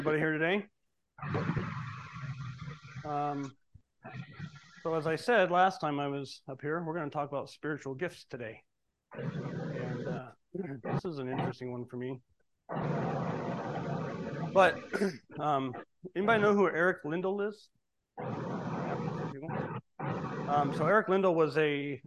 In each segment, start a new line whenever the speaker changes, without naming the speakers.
Everybody here today. So as I said last time I was up here, we're going to talk about spiritual gifts today. And this is an interesting one for me. But anybody know who Eric Lindell is? So Eric Lindell was a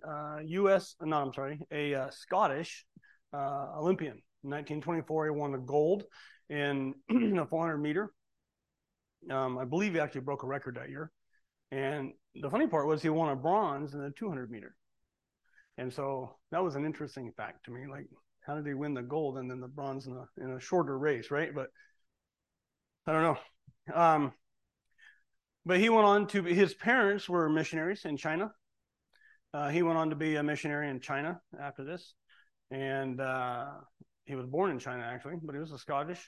Scottish Olympian. In 1924, he won the gold in the 400 meter. I believe he actually broke a record that year. And the funny part was he won a bronze in the 200 meter. And so that was an interesting fact to me. Like, how did he win the gold and then the bronze in a shorter race, right? But I don't know. But he went on to be, his parents were missionaries in China. He went on to be a missionary in China after this. And he was born in China, actually, but he was a Scottish.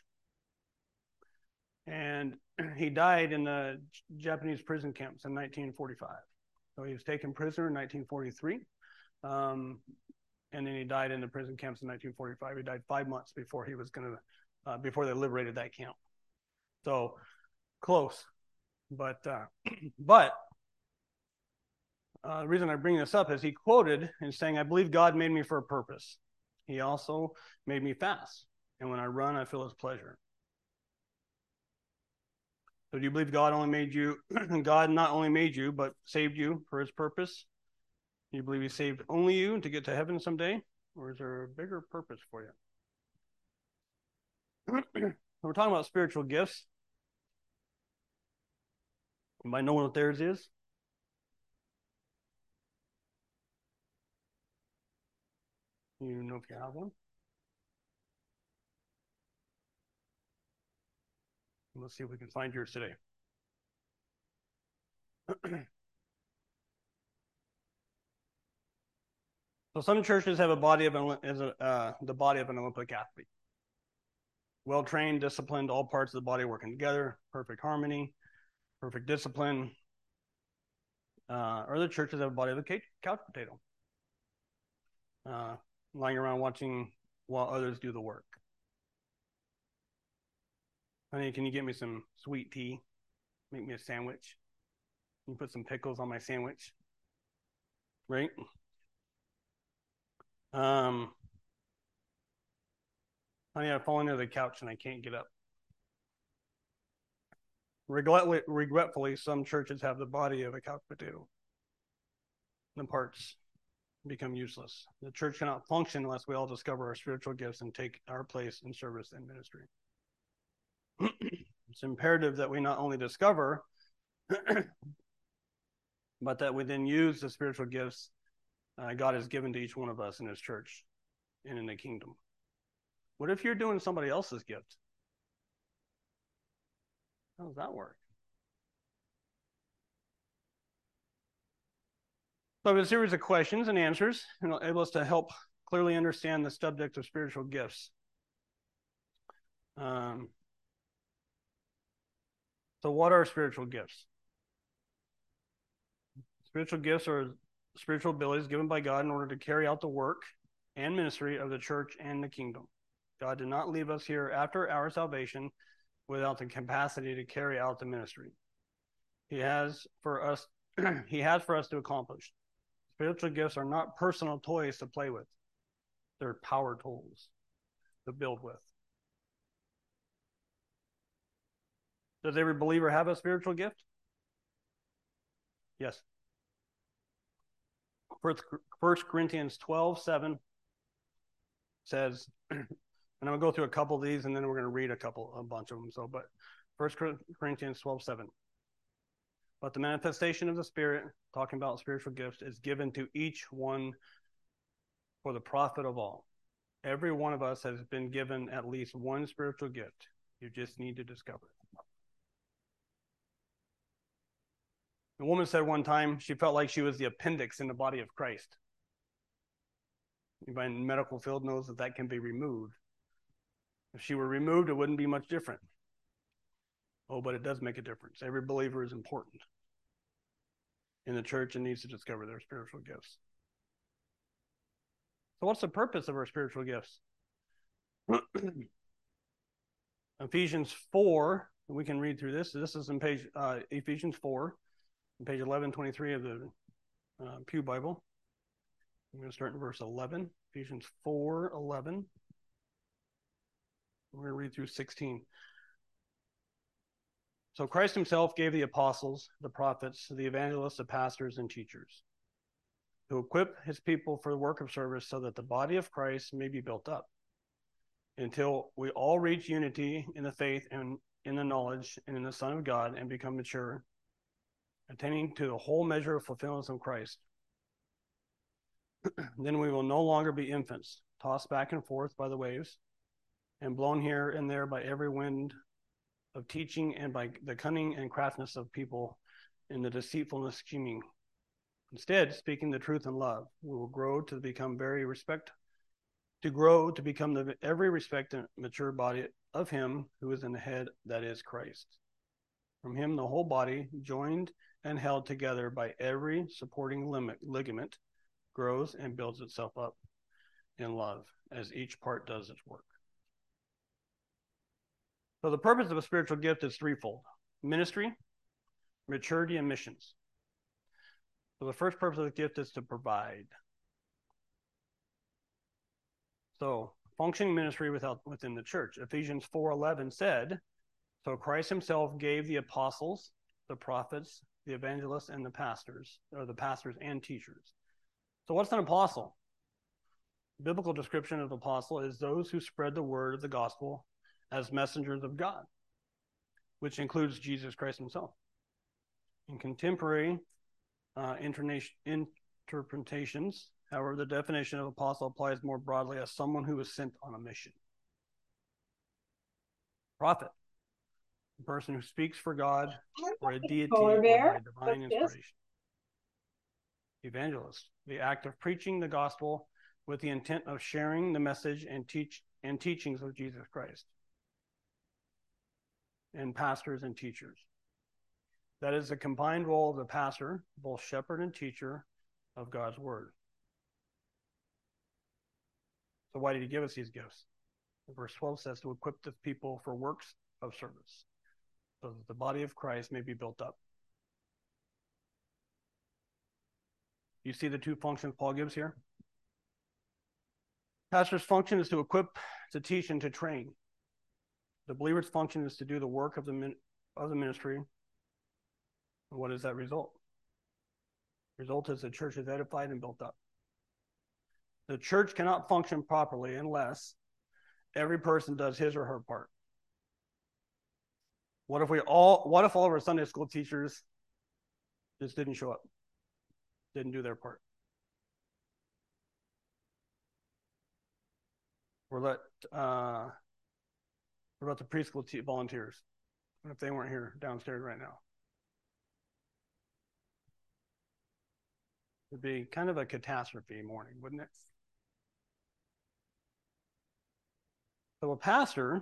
And he died in the Japanese prison camps in 1945. So he was taken prisoner in 1943. And then he died in the prison camps in 1945. He died 5 months before he was going to, before they liberated that camp. So close. But the reason I bring this up is he quoted in saying, "I believe God made me for a purpose. He also made me fast. And when I run, I feel his pleasure." So do you believe God only made you, God not only made you, but saved you for his purpose? Do you believe he saved only you to get to heaven someday? Or is there a bigger purpose for you? We're talking about spiritual gifts. You might know what theirs is. You know if you have one. Let's see if we can find yours today. So some churches have a body of the body of an Olympic athlete. Well-trained, disciplined, all parts of the body working together, perfect harmony, perfect discipline. Other churches have a body of a couch potato, lying around watching while others do the work. Honey, can you get me some sweet tea? Make me a sandwich. Can you put some pickles on my sandwich? Right? Honey, I fall into the couch and I can't get up. Regretfully, some churches have the body of a couch potato. The parts become useless. The church cannot function unless we all discover our spiritual gifts and take our place in service and ministry. It's imperative that we not only discover, but that we then use the spiritual gifts God has given to each one of us in his church and in the kingdom. What if you're doing somebody else's gift? How does that work? So I have a series of questions and answers, and it'll enable us to help clearly understand the subject of spiritual gifts. So what are spiritual gifts? Spiritual gifts are spiritual abilities given by God in order to carry out the work and ministry of the church and the kingdom. God did not leave us here after our salvation without the capacity to carry out the ministry he has for us to accomplish. Spiritual gifts are not personal toys to play with. They're power tools to build with. Does every believer have a spiritual gift? Yes. 1 Corinthians 12:7 says, and I'm going to go through a couple of these and then we're going to read a bunch of them. So, but 1 Corinthians 12:7. But the manifestation of the Spirit, talking about spiritual gifts, is given to each one for the profit of all. Every one of us has been given at least one spiritual gift. You just need to discover it. A woman said one time she felt like she was the appendix in the body of Christ. Anybody in the medical field knows that can be removed. If she were removed, it wouldn't be much different. Oh, but it does make a difference. Every believer is important in the church and needs to discover their spiritual gifts. So what's the purpose of our spiritual gifts? Ephesians 4 we can read through this. This is in page Ephesians 4, on page 1123 of the Pew Bible. I'm going to start in verse 11, Ephesians 4:11. We're going to read through 16. So Christ himself gave the apostles, the prophets, the evangelists, the pastors, and teachers to equip his people for the work of service so that the body of Christ may be built up until we all reach unity in the faith and in the knowledge and in the Son of God and become mature, attaining to the whole measure of fulfillment of Christ. Then we will no longer be infants, tossed back and forth by the waves and blown here and there by every wind of teaching and by the cunning and craftiness of people in the deceitfulness scheming. Instead, speaking the truth in love, we will grow to become every respected mature body of him who is in the head, that is Christ. From him the whole body, joined and held together by every supporting ligament, grows and builds itself up in love as each part does its work. So the purpose of a spiritual gift is threefold: ministry, maturity, and missions. So the first purpose of the gift is to provide. So functioning ministry within the church. Ephesians 4:11 said, so Christ himself gave the apostles, the prophets, the evangelists, and the pastors and teachers. So what's an apostle? The biblical description of apostle is those who spread the word of the gospel as messengers of God, which includes Jesus Christ himself. In contemporary interpretations, however, the definition of apostle applies more broadly as someone who is sent on a mission. Prophet, a person who speaks for God or a deity or by divine inspiration. Evangelist, the act of preaching the gospel with the intent of sharing the message and teachings of Jesus Christ. And pastors and teachers. That is the combined role of the pastor, both shepherd and teacher of God's word. So why did he give us these gifts? Verse 12 says to equip the people for works of service, so that the body of Christ may be built up. You see the two functions Paul gives here? Pastor's function is to equip, to teach, and to train. The believer's function is to do the work of the ministry. And what does that result? The result is the church is edified and built up. The church cannot function properly unless every person does his or her part. What if all of our Sunday school teachers just didn't show up, didn't do their part? What about the preschool volunteers? What if they weren't here downstairs right now? It'd be kind of a catastrophe morning, wouldn't it? So a pastor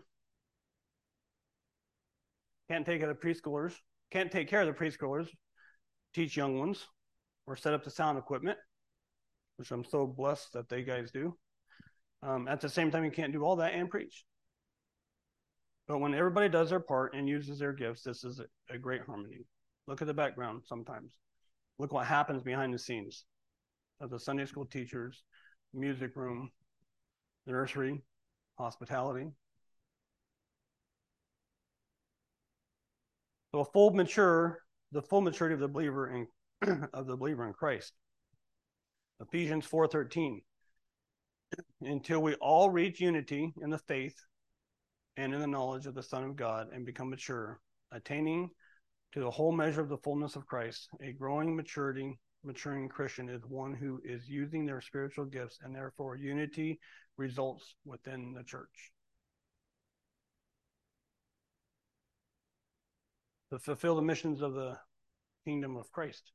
can't take care of the preschoolers, teach young ones, or set up the sound equipment, which I'm so blessed that they guys do. At the same time, you can't do all that and preach. But when everybody does their part and uses their gifts, this is a great harmony. Look at the background sometimes. Look what happens behind the scenes of the Sunday school teachers, music room, the nursery, hospitality. So the full maturity of the believer in Christ. Ephesians 4:13. Until we all reach unity in the faith and in the knowledge of the Son of God and become mature, attaining to the whole measure of the fullness of Christ. A growing maturing Christian is one who is using their spiritual gifts, and therefore unity results within the church. To fulfill the missions of the kingdom of Christ.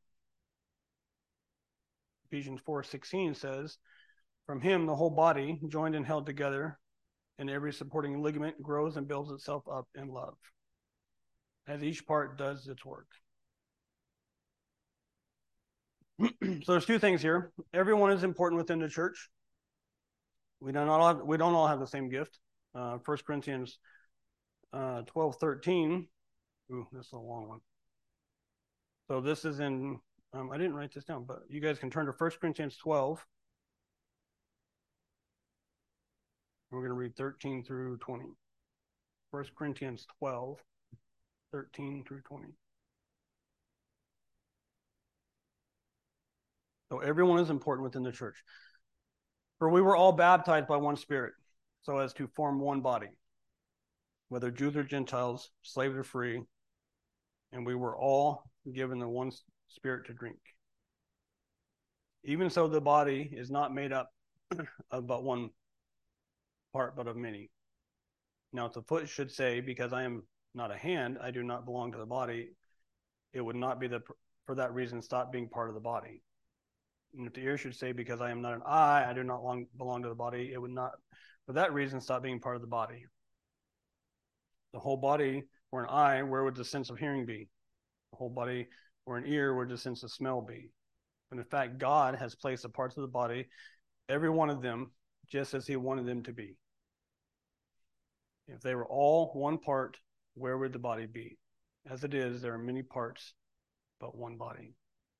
Ephesians 4:16 says, from him the whole body, joined and held together in every supporting ligament, grows and builds itself up in love, as each part does its work. So there's two things here. Everyone is important within the church. We don't all have the same gift. 1 Corinthians 12:13 Ooh, this is a long one. So this is in, I didn't write this down, but you guys can turn to 1 Corinthians 12. We're going to read 13 through 20. 1 Corinthians 12, 13 through 20. So everyone is important within the church. For we were all baptized by one Spirit, so as to form one body, whether Jews or Gentiles, slaves or free, and we were all given the one Spirit to drink. Even so, the body is not made up of but one part, but of many. Now, if the foot should say, because I am not a hand, I do not belong to the body, it would not be for that reason stop being part of the body. And if the ear should say, because I am not an eye, I do not belong to the body, it would not, for that reason, stop being part of the body. The whole body were an eye, where would the sense of hearing be? The whole body were an ear, where would the sense of smell be? And in fact, God has placed the parts of the body, every one of them, just as he wanted them to be. If they were all one part, where would the body be? As it is, there are many parts, but one body.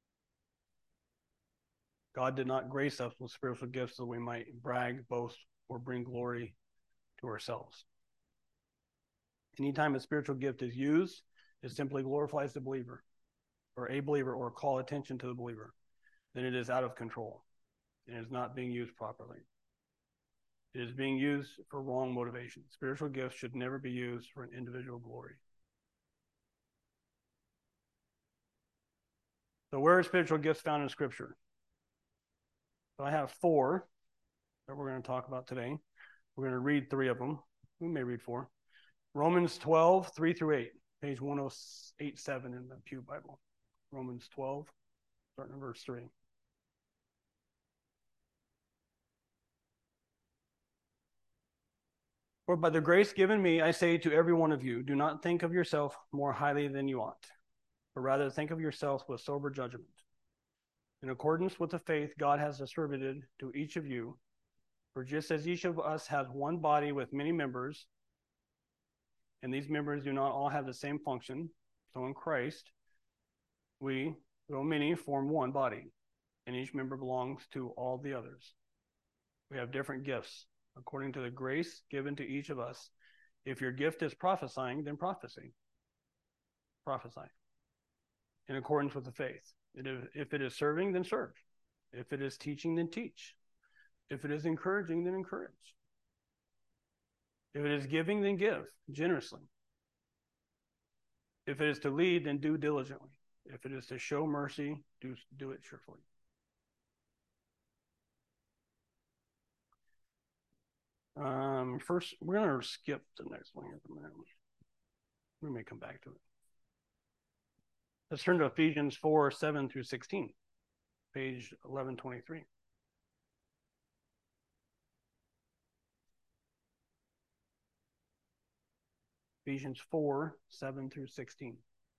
God did not grace us with spiritual gifts so we might brag, boast, or bring glory to ourselves. Anytime a spiritual gift is used, it simply glorifies the believer, or a believer, or call attention to the believer. Then it is out of control, and is not being used properly. It is being used for wrong motivation. Spiritual gifts should never be used for an individual glory. So where are spiritual gifts found in Scripture? So I have 4 that we're going to talk about today. We're going to read 3 of them. We may read 4. Romans 12, 3 through 8, page 1087 in the Pew Bible. Romans 12, starting in verse 3. For by the grace given me, I say to every one of you, do not think of yourself more highly than you ought, but rather think of yourself with sober judgment, in accordance with the faith God has distributed to each of you. For just as each of us has one body with many members, and these members do not all have the same function, so in Christ, we, though many, form one body, and each member belongs to all the others. We have different gifts, according to the grace given to each of us. If your gift is prophesying, then prophesy. Prophesy. In accordance with the faith. If it is serving, then serve. If it is teaching, then teach. If it is encouraging, then encourage. If it is giving, then give generously. If it is to lead, then do diligently. If it is to show mercy, do it cheerfully. First, we're going to skip the next one here for a minute. We may come back to it. Let's turn to Ephesians 4, 7 through 16, page 1123. Ephesians 4, 7 through 16.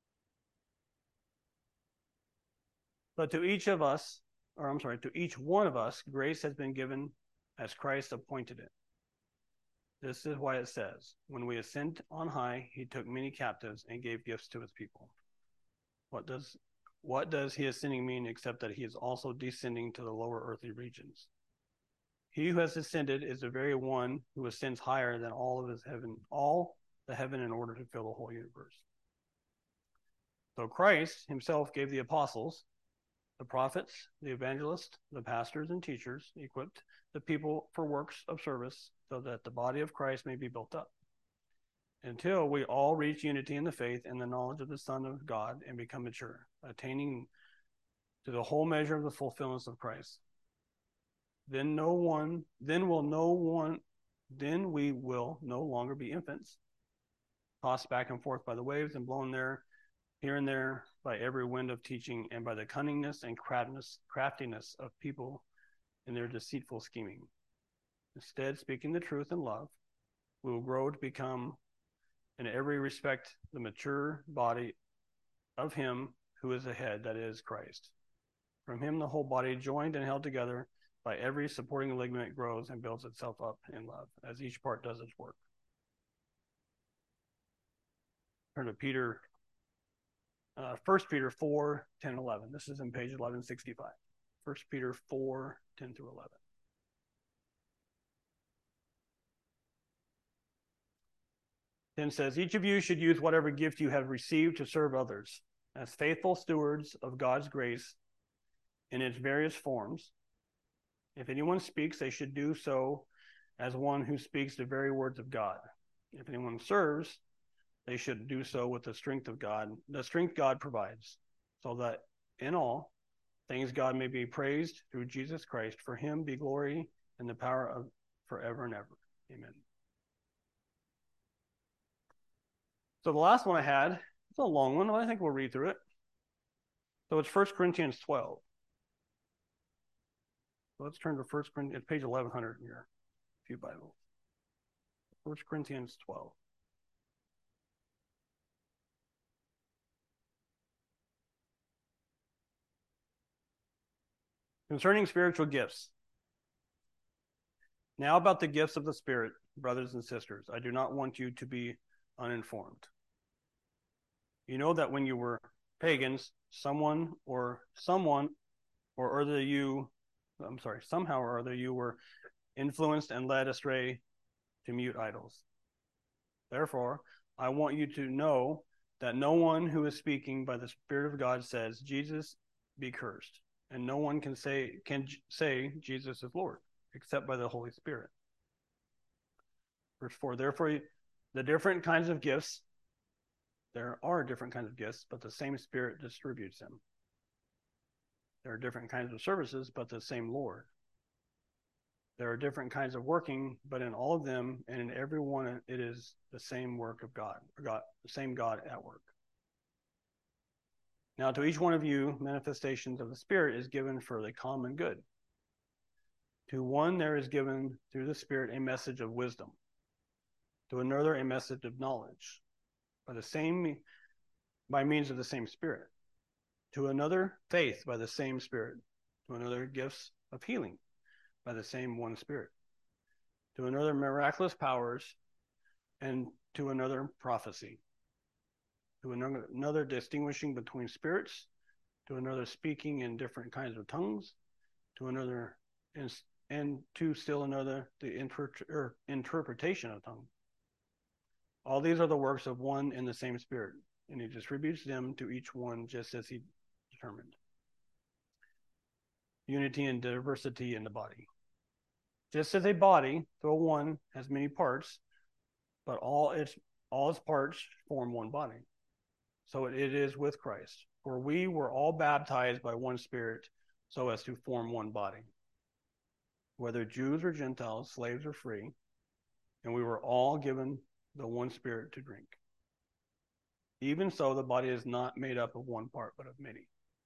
But to each one of us, grace has been given as Christ appointed it. This is why it says, when we ascend on high, he took many captives and gave gifts to his people. What does he ascending mean except that he is also descending to the lower earthly regions? He who has ascended is the very one who ascends higher than all the heaven in order to fill the whole universe. So Christ himself gave the apostles, the prophets, the evangelists, the pastors and teachers, equipped the people for works of service so that the body of Christ may be built up, until we all reach unity in the faith and the knowledge of the Son of God and become mature, attaining to the whole measure of the fulfillment of Christ. Then we will no longer be infants, tossed back and forth by the waves and blown here and there by every wind of teaching and by the cunningness and craftiness of people in their deceitful scheming. Instead, speaking the truth in love, we will grow to become, in every respect, the mature body of him who is the head, that is, Christ. From him, the whole body, joined and held together by every supporting ligament, grows and builds itself up in love, as each part does its work. Turn to Peter 1 Peter 4, 10, 11. This is in page 1165. 1 Peter 4, 10 through 11. Then says, each of you should use whatever gift you have received to serve others as faithful stewards of God's grace in its various forms. If anyone speaks, they should do so as one who speaks the very words of God. If anyone serves, they should do so with the strength of God, the strength God provides, so that in all things God may be praised through Jesus Christ. For him be glory and the power of forever and ever. Amen. So the last one I had, it's a long one, but I think we'll read through it. So it's 1 Corinthians 12. So let's turn to 1 Corinthians, page 1100 in your few Bibles. 1 Corinthians 12. Concerning spiritual gifts. Now about the gifts of the Spirit, brothers and sisters, I do not want you to be uninformed. You know that when you were pagans, somehow or other you were influenced and led astray to mute idols. Therefore, I want you to know that no one who is speaking by the Spirit of God says, Jesus be cursed. And no one can say Jesus is Lord, except by the Holy Spirit. Verse 4, therefore, the different kinds of gifts, there are different kinds of gifts, but the same Spirit distributes them. There are different kinds of services, but the same Lord. There are different kinds of working, but in all of them and in every one, it is the same work of God, the same God at work. Now, to each one of you, manifestations of the Spirit is given for the common good. To one there is given through the Spirit a message of wisdom. To another a message of knowledge, by means of the same Spirit. To another faith by the same Spirit. To another gifts of healing by the same one Spirit. To another miraculous powers, and to another prophecy. To another distinguishing between spirits, to another speaking in different kinds of tongues, to another and to still another the interpretation of tongues. All these are the works of one and the same Spirit, and he distributes them to each one just as he determined. Unity and diversity in the body. Just as a body, though one has many parts, but all its parts form one body. So it is with Christ. For we were all baptized by one Spirit, so as to form one body. Whether Jews or Gentiles, slaves or free, and we were all given the one Spirit to drink. Even so, the body is not made up of one part, but of many.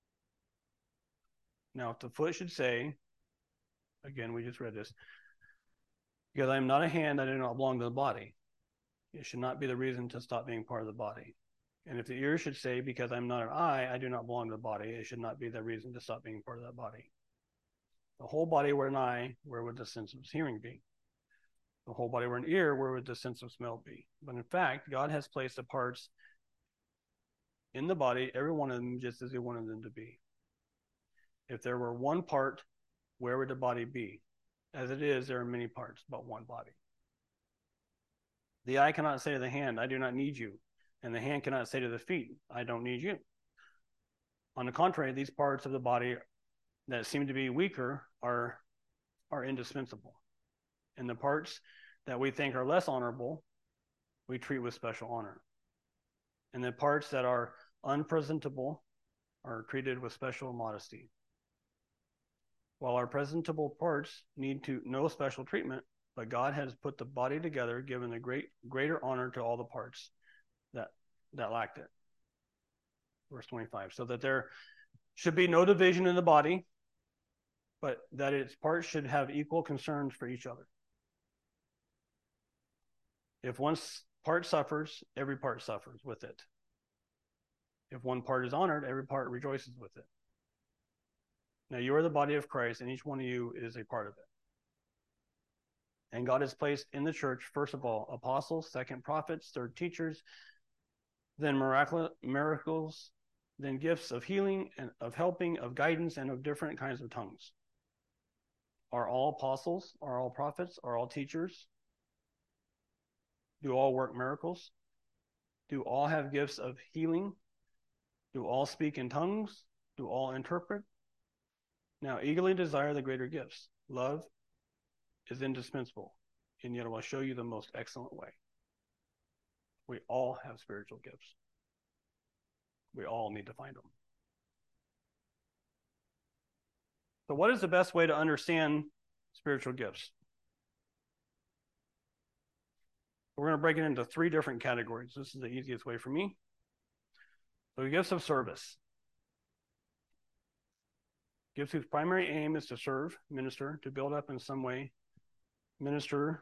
Now, if the foot should say, again, we just read this, because I am not a hand, I do not belong to the body. It should not be the reason to stop being part of the body. And if the ear should say, because I'm not an eye, I do not belong to the body, it should not be the reason to stop being part of that body. The whole body were an eye, where would the sense of hearing be? The whole body were an ear, where would the sense of smell be? But in fact, God has placed the parts in the body, every one of them just as he wanted them to be. If there were one part, where would the body be? As it is, there are many parts, but one body. The eye cannot say to the hand, I do not need you. And the hand cannot say to the feet, I don't need you. On the contrary, these parts of the body that seem to be weaker are indispensable. And the parts that we think are less honorable, we treat with special honor. And the parts that are unpresentable are treated with special modesty. While our presentable parts need no special treatment, but God has put the body together, given the greater honor to all the parts that lacked it. Verse 25. So that there should be no division in the body, but that its parts should have equal concerns for each other. If one part suffers, every part suffers with it. If one part is honored, every part rejoices with it. Now you are the body of Christ, and each one of you is a part of it. And God has placed in the church, first of all, apostles, second prophets, third teachers, then miracles, then gifts of healing and of helping, of guidance, and of different kinds of tongues. Are all apostles? Are all prophets? Are all teachers? Do all work miracles? Do all have gifts of healing? Do all speak in tongues? Do all interpret? Now eagerly desire the greater gifts. Love is indispensable, and yet I will show you the most excellent way. We all have spiritual gifts. We all need to find them. So what is the best way to understand spiritual gifts? We're going to break it into 3 different categories. This is the easiest way for me. So gifts of service. Gifts whose primary aim is to serve, minister, to build up in some way, ministry,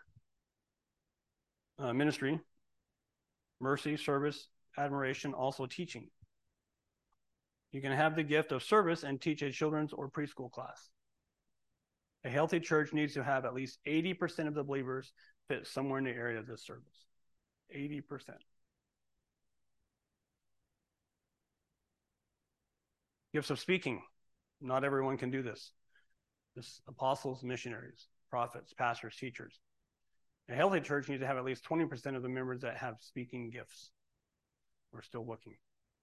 mercy, service, admiration, also teaching. You can have the gift of service and teach a children's or preschool class. A healthy church needs to have at least 80% of the believers fit somewhere in the area of this service. 80%. Gifts of speaking. Not everyone can do this. This apostles, missionaries, prophets, pastors, teachers. A healthy church needs to have at least 20% of the members that have speaking gifts. We're still looking.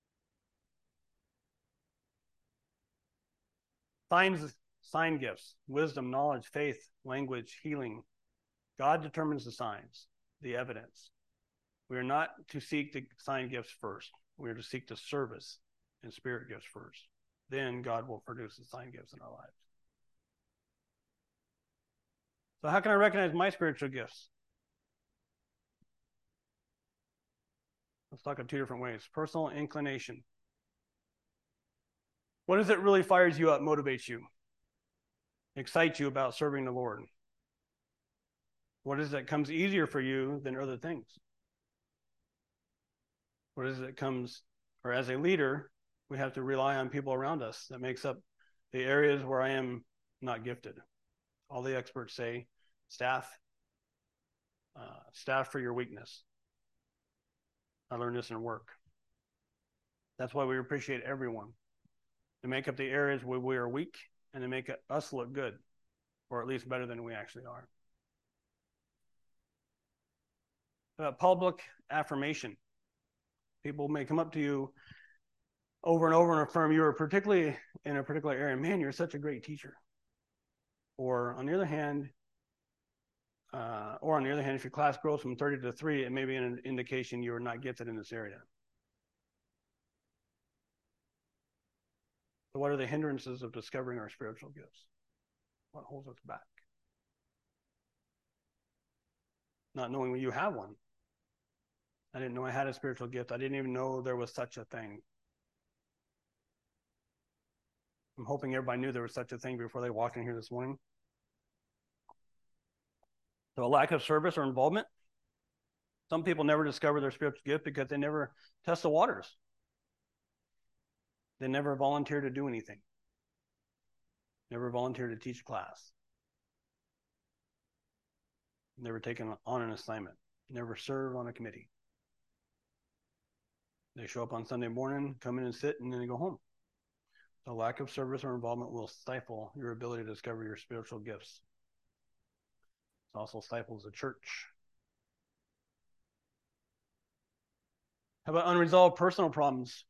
Sign gifts, wisdom, knowledge, faith, language, healing. God determines the signs, the evidence. We are not to seek the sign gifts first. We are to seek the service and spirit gifts first. Then God will produce the sign gifts in our lives. So how can I recognize my spiritual gifts? Let's talk in 2 different ways. Personal inclination. What is it really fires you up, motivates you, excites you about serving the Lord? What is it that comes easier for you than other things? What is it that comes, or as a leader, we have to rely on people around us that makes up the areas where I am not gifted. All the experts say, staff for your weakness. I learned this in work. That's why we appreciate everyone. To make up the areas where we are weak and to make us look good, or at least better than we actually are. Public affirmation. People may come up to you over and over and affirm you are particularly in a particular area. Man, you're such a great teacher. Or on the other hand, if your class grows from 30 to 3, it may be an indication you are not gifted in this area. So what are the hindrances of discovering our spiritual gifts? What holds us back? Not knowing when you have one. I didn't know I had a spiritual gift. I didn't even know there was such a thing. I'm hoping everybody knew there was such a thing before they walked in here this morning. So a lack of service or involvement. Some people never discover their spiritual gift because they never test the waters. They never volunteer to do anything. Never volunteer to teach a class. Never taken on an assignment. Never serve on a committee. They show up on Sunday morning, come in and sit, and then they go home. A lack of service or involvement will stifle your ability to discover your spiritual gifts. It also stifles the church. How about unresolved personal problems?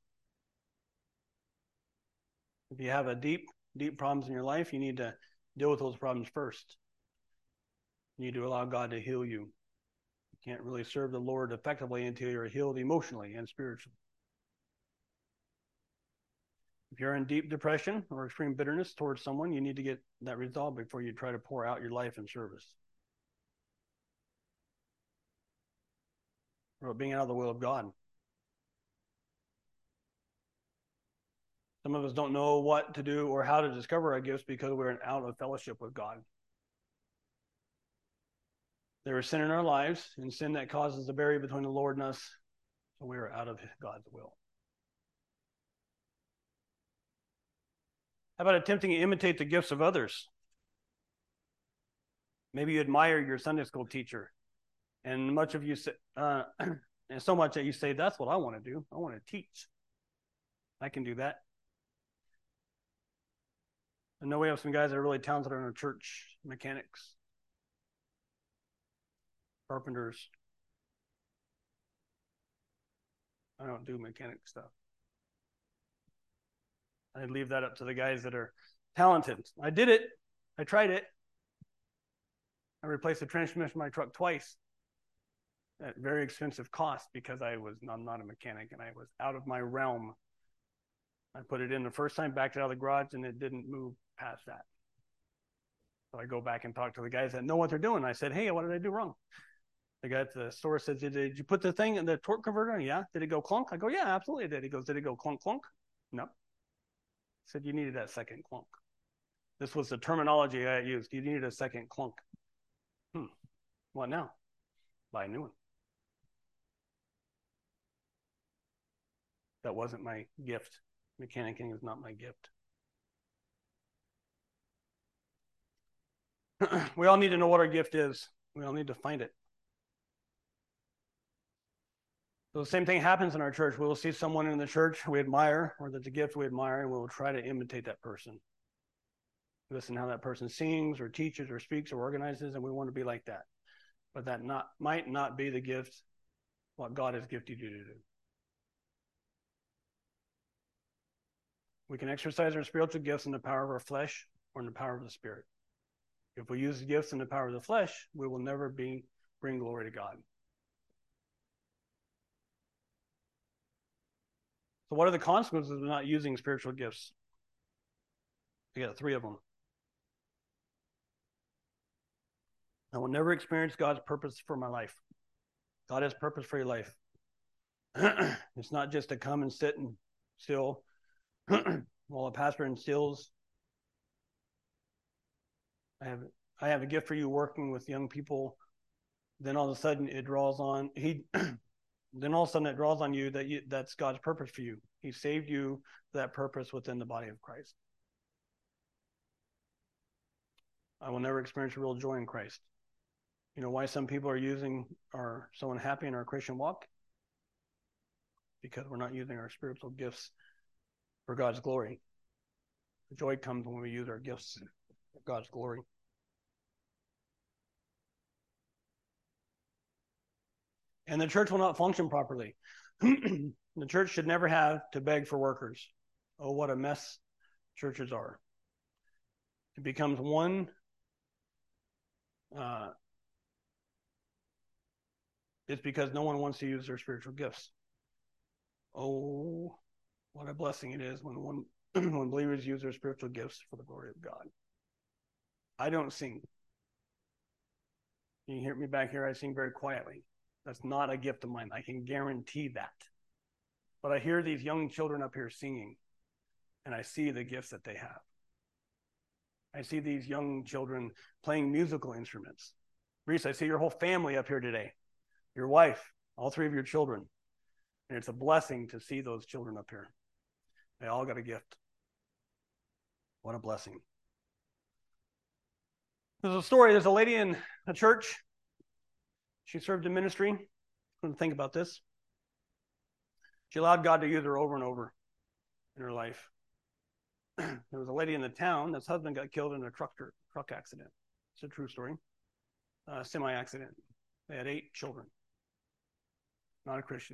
If you have a deep problems in your life, you need to deal with those problems first. You need to allow God to heal you. You can't really serve the Lord effectively until you're healed emotionally and spiritually. If you're in deep depression or extreme bitterness towards someone, you need to get that resolved before you try to pour out your life in service. Or being out of the will of God. Some of us don't know what to do or how to discover our gifts because we're out of fellowship with God. There is sin in our lives, and sin that causes the barrier between the Lord and us, so we are out of God's will. How about attempting to imitate the gifts of others? Maybe you admire your Sunday school teacher, and much of you say, and so much that you say, that's what I want to do. I want to teach. I can do that. I know we have some guys that are really talented in our church, mechanics, carpenters. I don't do mechanic stuff. I leave that up to the guys that are talented. I did it. I tried it. I replaced the transmission of my truck twice at very expensive cost because I'm not a mechanic and I was out of my realm. I put it in the first time, backed it out of the garage, and it didn't move past that. So I go back and talk to the guys that know what they're doing. I said, hey, what did I do wrong? The guy at the store says, did you put the thing in the torque converter on? Yeah. Did it go clunk? I go, yeah, absolutely it did. He goes, did it go clunk, clunk? No. I said, you needed that second clunk. This was the terminology I used. You needed a second clunk. What now? Buy a new one. That wasn't my gift. Mechanicking is not my gift. We all need to know what our gift is. We all need to find it. So the same thing happens in our church. We will see someone in the church we admire, or that's a gift we admire, and we will try to imitate that person. Listen how that person sings or teaches or speaks or organizes, and we want to be like that. But that might not be the gift, what God has gifted you to do. We can exercise our spiritual gifts in the power of our flesh or in the power of the Spirit. If we use the gifts in the power of the flesh, we will never bring glory to God. So what are the consequences of not using spiritual gifts? I got 3 of them. I will never experience God's purpose for my life. God has purpose for your life. It's not just to come and sit and still while a pastor instills. I have a gift for you working with young people. Then all of a sudden it draws on then all of a sudden it draws on you that's God's purpose for you. He saved you for that purpose within the body of Christ. I will never experience real joy in Christ. You know why some people are so unhappy in our Christian walk? Because we're not using our spiritual gifts for God's glory. The joy comes when we use our gifts for God's glory. And the church will not function properly. The church should never have to beg for workers. Oh, what a mess churches are. It becomes one it's because no one wants to use their spiritual gifts. Oh, what a blessing it is when when believers use their spiritual gifts for the glory of God. I don't sing. You can hear me back here, I sing very quietly. That's not a gift of mine. I can guarantee that. But I hear these young children up here singing, and I see the gifts that they have. I see these young children playing musical instruments. Reese, I see your whole family up here today. Your wife, all 3 of your children. And it's a blessing to see those children up here. They all got a gift. What a blessing. There's a story. There's a lady in a church. She served in ministry. I'm going to think about this. She allowed God to use her over and over in her life. There was a lady in the town. That's husband got killed in a truck accident. It's a true story. Semi-accident. They had 8 children. Not a Christian.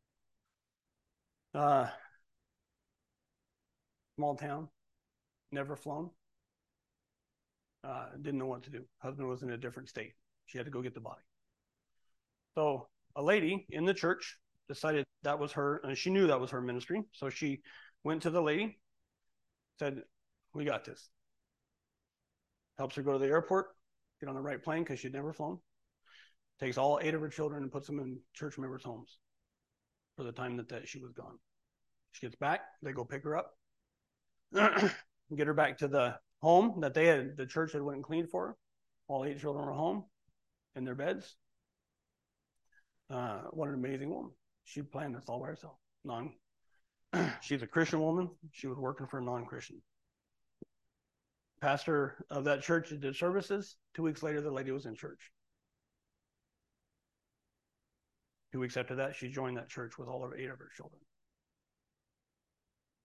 Small town. Never flown. Didn't know what to do. Husband was in a different state. She had to go get the body. So a lady in the church decided that was her, and she knew that was her ministry. So she went to the lady, said, we got this. Helps her go to the airport, get on the right plane because she'd never flown. Takes all 8 of her children and puts them in church members' homes for the time that she was gone. She gets back, they go pick her up, get her back to the home that the church had went and cleaned for her. All 8 children were home in their beds. What an amazing woman. She planned this all by herself. She's a Christian woman. She was working for a non-Christian. Pastor of that church did services. 2 weeks later, the lady was in church. 2 weeks after that, she joined that church with all of 8 of her children.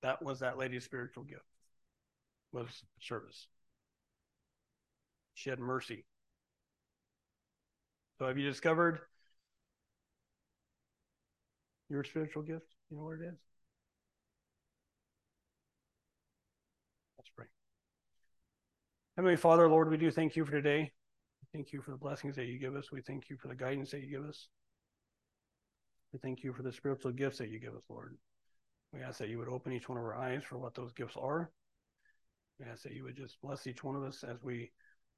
That was that lady's spiritual gift, was service. She had mercy. So have you discovered your spiritual gift? You know what it is? Let's pray. Heavenly Father, Lord, we do thank you for today. Thank you for the blessings that you give us. We thank you for the guidance that you give us. We thank you for the spiritual gifts that you give us, Lord. We ask that you would open each one of our eyes for what those gifts are. We ask that you would just bless each one of us as we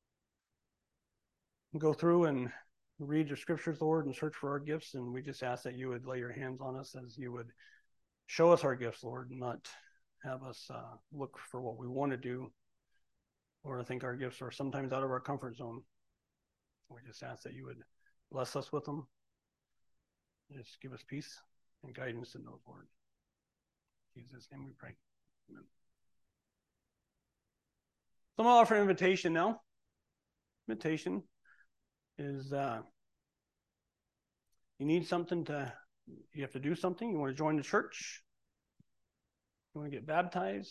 go through and read your scriptures, Lord, and search for our gifts. And we just ask that you would lay your hands on us as you would show us our gifts, Lord, and not have us look for what we want to do, or I think our gifts are sometimes out of our comfort zone. We just ask that you would bless us with them. Just give us peace and guidance in those, Lord. In Jesus' name we pray. Amen. So I'm going to offer an invitation now. Invitation is you need something you have to do something. You want to join the church. You want to get baptized.